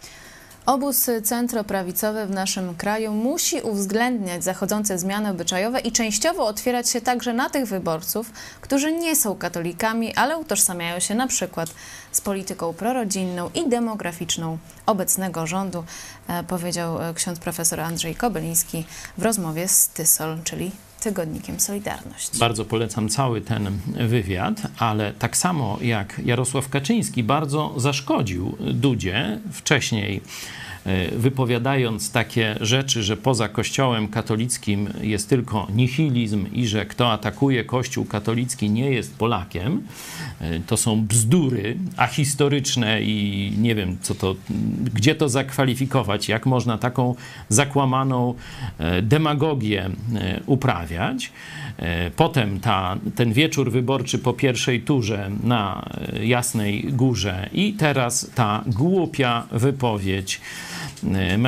Obóz centroprawicowy w naszym kraju musi uwzględniać zachodzące zmiany obyczajowe i częściowo otwierać się także na tych wyborców, którzy nie są katolikami, ale utożsamiają się na przykład z polityką prorodzinną i demograficzną obecnego rządu, powiedział ksiądz profesor Andrzej Kobyliński w rozmowie z Tysol, czyli tygodnikiem Solidarność. Bardzo polecam cały ten wywiad, ale tak samo jak Jarosław Kaczyński bardzo zaszkodził Dudzie wcześniej, wypowiadając takie rzeczy, że poza Kościołem katolickim jest tylko nihilizm i że kto atakuje Kościół katolicki nie jest Polakiem. To są bzdury ahistoryczne i nie wiem, co to, gdzie to zakwalifikować, jak można taką zakłamaną demagogię uprawiać. Potem ta, ten wieczór wyborczy po pierwszej turze na Jasnej Górze i teraz ta głupia wypowiedź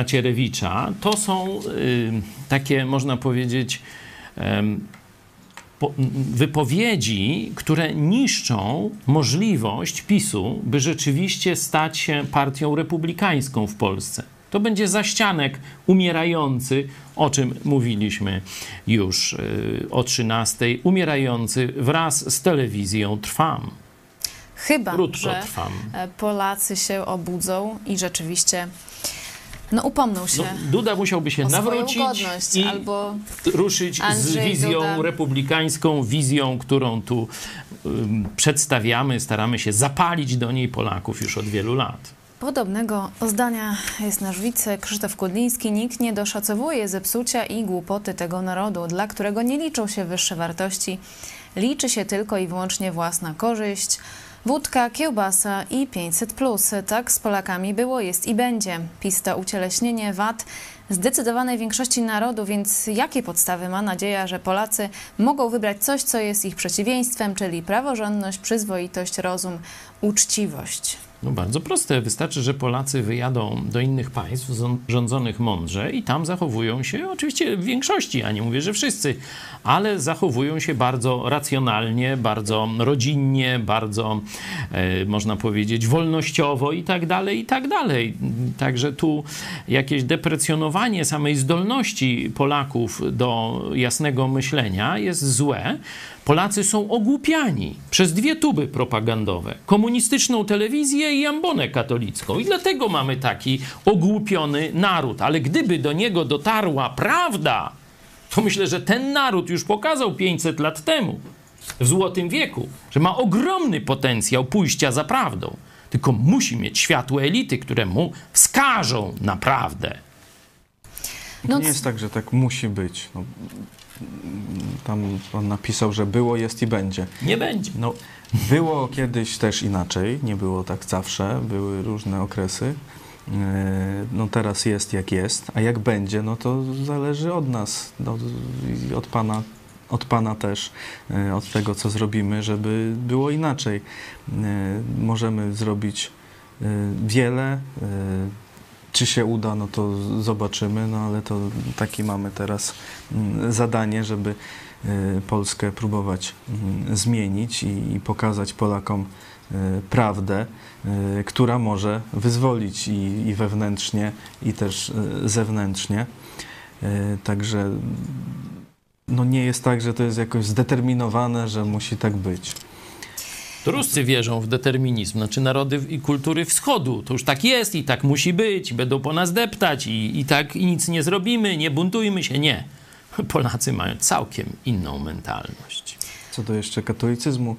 Macierewicza, to są y, takie, można powiedzieć, y, wypowiedzi, które niszczą możliwość PiSu, by rzeczywiście stać się partią republikańską w Polsce. To będzie zaścianek umierający, o czym mówiliśmy już yy, o trzynastej, umierający wraz z telewizją Trwam. Chyba, Krótko że trwam. Polacy się obudzą i rzeczywiście no, upomną się. No, Duda musiałby się o nawrócić godność, i albo ruszyć Andrzej z wizją Duda. republikańską, wizją, którą tu um, przedstawiamy, staramy się zapalić do niej Polaków już od wielu lat. Podobnego zdania jest nasz wice Krzysztof Kudliński. Nikt nie doszacowuje zepsucia i głupoty tego narodu, dla którego nie liczą się wyższe wartości. Liczy się tylko i wyłącznie własna korzyść. Wódka, kiełbasa i pięćset plus. Tak z Polakami było, jest i będzie. PiS to ucieleśnienie wad zdecydowanej większości narodu, więc jakie podstawy ma nadzieja, że Polacy mogą wybrać coś, co jest ich przeciwieństwem, czyli praworządność, przyzwoitość, rozum, uczciwość? No bardzo proste. Wystarczy, że Polacy wyjadą do innych państw rządzonych mądrze i tam zachowują się, oczywiście w większości, ja nie mówię, że wszyscy, ale zachowują się bardzo racjonalnie, bardzo rodzinnie, bardzo, e, można powiedzieć, wolnościowo i tak dalej, i tak dalej. Także tu jakieś deprecjonowanie samej zdolności Polaków do jasnego myślenia jest złe. Polacy są ogłupiani przez dwie tuby propagandowe. Komunistyczną telewizję i ambonę katolicką. I dlatego mamy taki ogłupiony naród. Ale gdyby do niego dotarła prawda, to myślę, że ten naród już pokazał pięćset lat temu, w Złotym Wieku, że ma ogromny potencjał pójścia za prawdą. Tylko musi mieć światło elity, które mu wskażą na prawdę. To No nie jest tak, że tak musi być. No, tam pan napisał, że było, jest i będzie. Nie będzie. No, było kiedyś też inaczej, nie było tak zawsze, były różne okresy. No teraz jest jak jest, a jak będzie, no to zależy od nas, no, i od pana, od pana też, od tego, co zrobimy, żeby było inaczej. Możemy zrobić wiele. Czy się uda, no to zobaczymy, no ale to takie mamy teraz zadanie, żeby Polskę próbować zmienić i, i pokazać Polakom prawdę, która może wyzwolić i, i wewnętrznie, i też zewnętrznie. Także no nie jest tak, że to jest jakoś zdeterminowane, że musi tak być. To Ruscy wierzą w determinizm, znaczy narody i kultury wschodu. To już tak jest i tak musi być, będą po nas deptać i, i tak i nic nie zrobimy, nie buntujmy się. Nie. Polacy mają całkiem inną mentalność. Co do jeszcze katolicyzmu,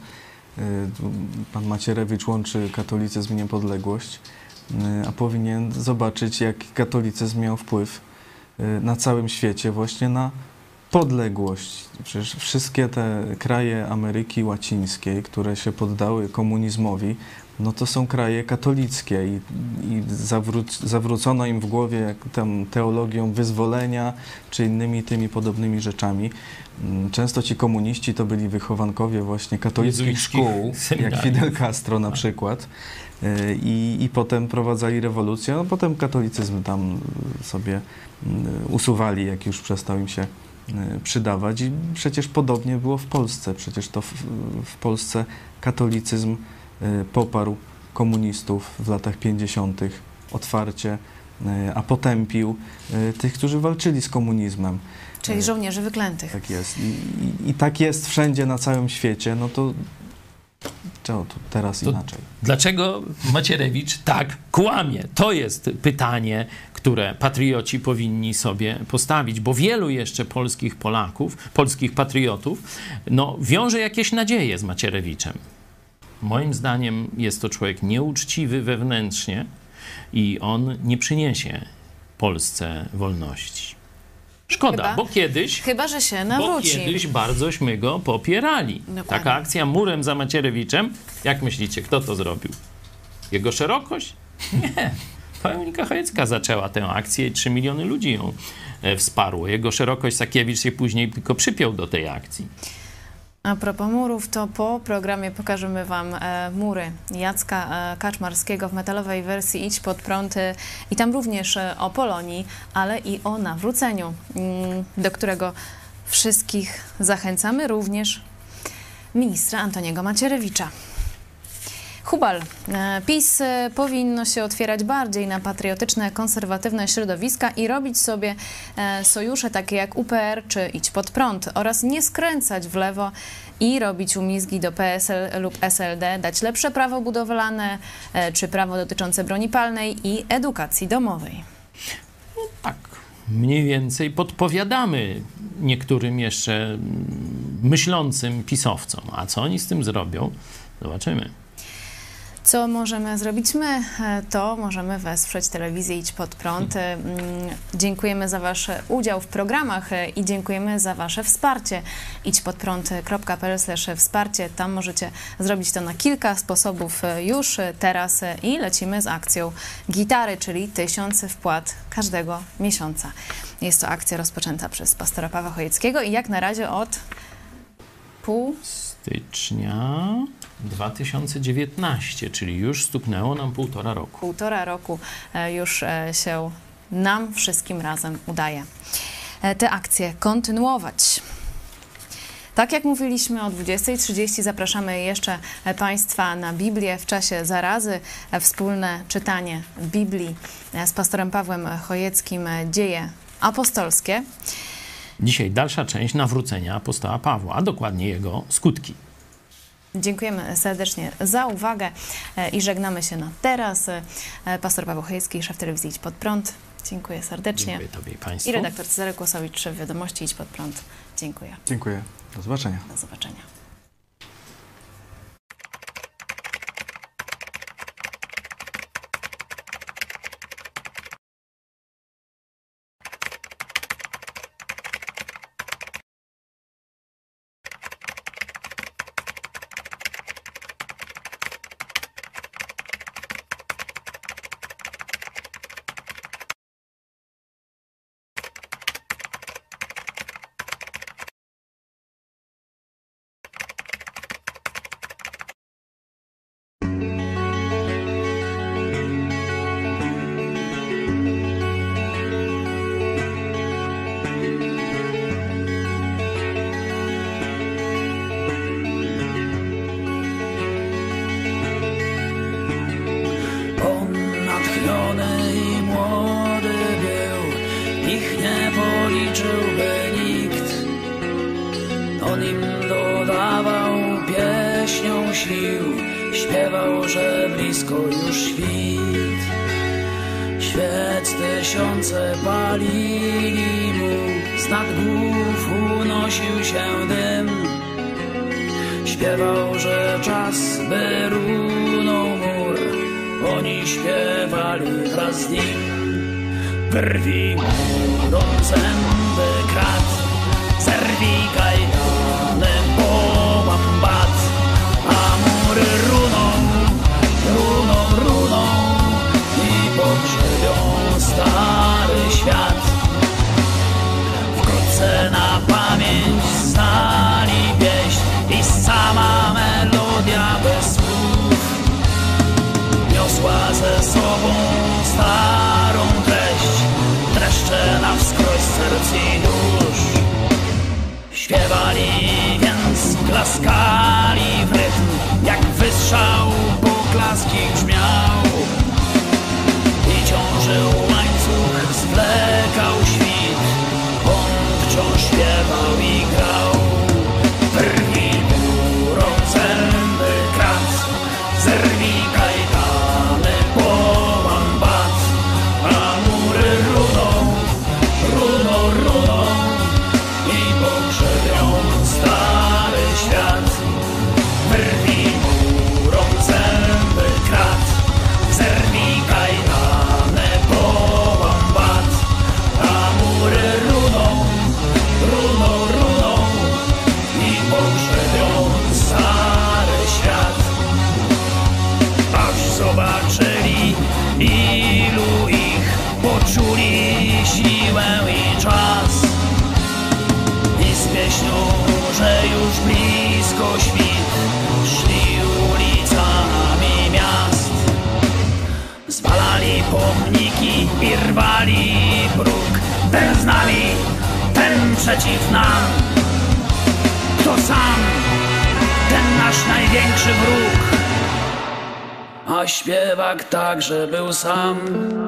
pan Macierewicz łączy katolicyzm i niepodległość, a powinien zobaczyć, jaki katolicyzm miał wpływ na całym świecie właśnie na podległość. Przecież wszystkie te kraje Ameryki Łacińskiej, które się poddały komunizmowi, no to są kraje katolickie i, i zawró- zawrócono im w głowie jak tam teologią wyzwolenia czy innymi tymi podobnymi rzeczami. Często ci komuniści to byli wychowankowie właśnie katolickich szkół, jak Fidel Castro na przykład. I, i potem prowadzali rewolucję, no potem katolicyzm tam sobie usuwali, jak już przestał im się przydawać. I przecież podobnie było w Polsce. Przecież to w, w Polsce katolicyzm poparł komunistów w latach pięćdziesiątych otwarcie, a potępił tych, którzy walczyli z komunizmem. Czyli żołnierzy wyklętych. Tak jest. I, i, i tak jest wszędzie na całym świecie. No to czemu tu teraz to inaczej? Dlaczego Macierewicz tak kłamie? To jest pytanie, które patrioci powinni sobie postawić, bo wielu jeszcze polskich Polaków, polskich patriotów, no, wiąże jakieś nadzieje z Macierewiczem. Moim zdaniem jest to człowiek nieuczciwy wewnętrznie i on nie przyniesie Polsce wolności. Szkoda, Chyba, bo kiedyś... Chyba, że się nawróci. Bo kiedyś bardzośmy go popierali. Dokładnie. Taka akcja murem za Macierewiczem. Jak myślicie, kto to zrobił? Jego szerokość? Nie. Paulinka Chojecka zaczęła tę akcję i trzy miliony ludzi ją wsparło. Jego szerokość Sakiewicz się później tylko przypiął do tej akcji. A propos murów, to po programie pokażemy wam e, mury Jacka e, Kaczmarskiego w metalowej wersji Idź pod prąd e, i tam również e, o Polonii, ale i o nawróceniu, mm, do którego wszystkich zachęcamy, również ministra Antoniego Macierewicza. Hubal. PiS powinno się otwierać bardziej na patriotyczne, konserwatywne środowiska i robić sobie sojusze takie jak U P R czy Idź Pod Prąd oraz nie skręcać w lewo i robić umizgi do P S L lub S L D, dać lepsze prawo budowlane czy prawo dotyczące broni palnej i edukacji domowej. No tak, mniej więcej podpowiadamy niektórym jeszcze myślącym pisowcom. A co oni z tym zrobią? Zobaczymy. Co możemy zrobić my? To możemy wesprzeć telewizję Idź Pod Prąd. Dziękujemy za wasz udział w programach i dziękujemy za wasze wsparcie. idź pod prąd kropka p l slash wsparcie. Tam możecie zrobić to na kilka sposobów już teraz i lecimy z akcją Gitary, czyli tysiąc wpłat każdego miesiąca. Jest to akcja rozpoczęta przez pastora Pawła Chojeckiego i jak na razie od pół stycznia dwa tysiące dziewiętnastego, czyli już stuknęło nam półtora roku. Półtora roku już się nam wszystkim razem udaje te akcje kontynuować. Tak jak mówiliśmy, o dwudziestej trzydzieści zapraszamy jeszcze Państwa na Biblię w czasie zarazy. Wspólne czytanie Biblii z pastorem Pawłem Chojeckim, Dzieje apostolskie. Dzisiaj dalsza część nawrócenia apostoła Pawła, a dokładnie jego skutki. Dziękujemy serdecznie za uwagę i żegnamy się na teraz. Pastor Paweł Chojecki, szef telewizji Idź Pod Prąd. Dziękuję serdecznie. Dziękuję Tobie i Państwu. I redaktor Cezary Kłosowicz, szef wiadomości Idź Pod Prąd. Dziękuję. Dziękuję. Do zobaczenia. Do zobaczenia. Śpiewał, że blisko już świt. Świec tysiące palili mu, z nad głów unosił się dym. Śpiewał, że czas by runął mur. Oni śpiewali wraz z nim. Wyrwij murą zęby krat, zerwij kajdany, połam bat. A mury runą, runą, runą i pogrzebią stary świat. Wkrótce na pamięć znali pieśń i sama melodia bez słów niosła ze sobą starą treść, dreszcze na wskroś serc i dusz. Śpiewali więc, klaskali w rytm, jak wystrzał poklaski brzmiał. I ciążył łańcuch, zwlekał świt, on wciąż śpiewał i grał. Wyrwij murą zęby krat, zerwij kajdany, połam bat. A mury runą, runą, runą i pogrzebią stary świat. Wyrwij murą zęby krat, zerwij kajdany, połam bat. A przeciw nam. Kto sam, ten nasz największy wróg. A śpiewak także był sam.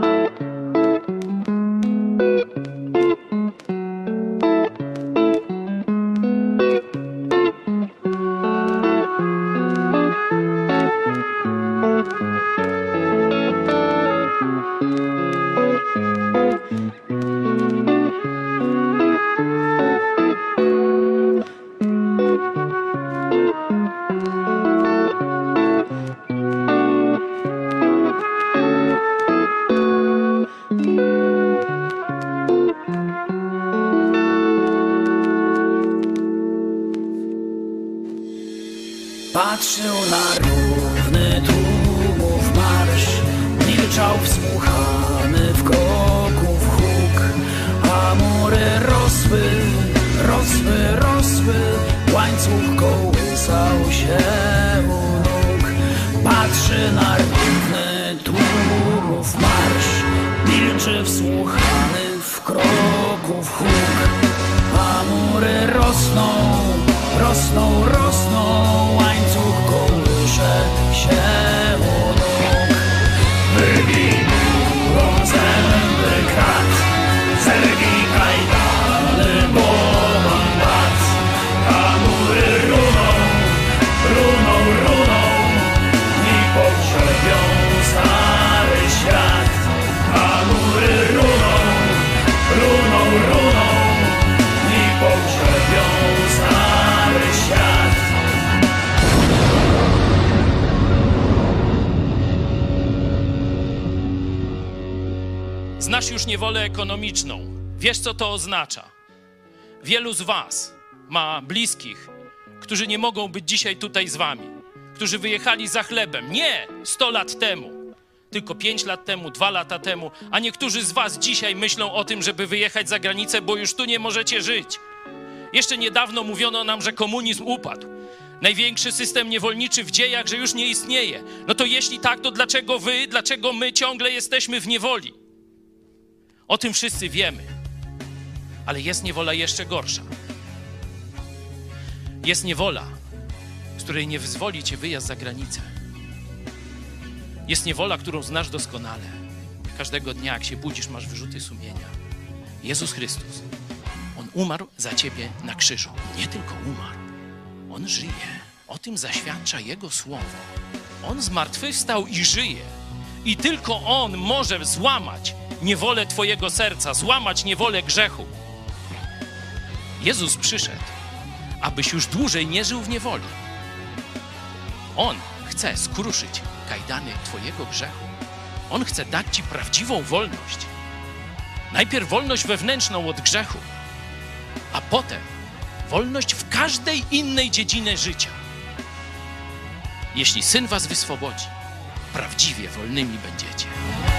Patrzył na równy tłumów marsz, milczał wsłuchany w kroków huk, a mury rosły, rosły, rosły, łańcuch kołysał się u nóg. Patrzy na równy tłumów marsz, milczy wsłuchany w kroków huk, a mury rosną, rosną, rosną, łańcuch kołysze się u nóg. Wybij murą zęby krat, zerwij kajdany, bo mam bat. A mury runą, runą, runą i pogrzebią stary świat. A mury runą, runą, runą i pogrzebią stary świat. Znasz już niewolę ekonomiczną. Wiesz, co to oznacza. Wielu z was ma bliskich, którzy nie mogą być dzisiaj tutaj z wami, którzy wyjechali za chlebem. Nie sto lat temu, tylko pięć lat temu, dwa lata temu, a niektórzy z was dzisiaj myślą o tym, żeby wyjechać za granicę, bo już tu nie możecie żyć. Jeszcze niedawno mówiono nam, że komunizm upadł. Największy system niewolniczy w dziejach, że już nie istnieje. No to jeśli tak, to dlaczego wy, dlaczego my ciągle jesteśmy w niewoli? O tym wszyscy wiemy. Ale jest niewola jeszcze gorsza. Jest niewola, z której nie wyzwoli cię wyjazd za granicę. Jest niewola, którą znasz doskonale. Każdego dnia, jak się budzisz, masz wyrzuty sumienia. Jezus Chrystus, On umarł za ciebie na krzyżu. Nie tylko umarł, On żyje. O tym zaświadcza Jego słowo. On zmartwychwstał i żyje. I tylko On może złamać niewolę twojego serca, złamać niewolę grzechu. Jezus przyszedł, abyś już dłużej nie żył w niewoli. On chce skruszyć kajdany twojego grzechu. On chce dać ci prawdziwą wolność. Najpierw wolność wewnętrzną od grzechu, a potem wolność w każdej innej dziedzinie życia. Jeśli Syn was wyswobodzi, prawdziwie wolnymi będziecie.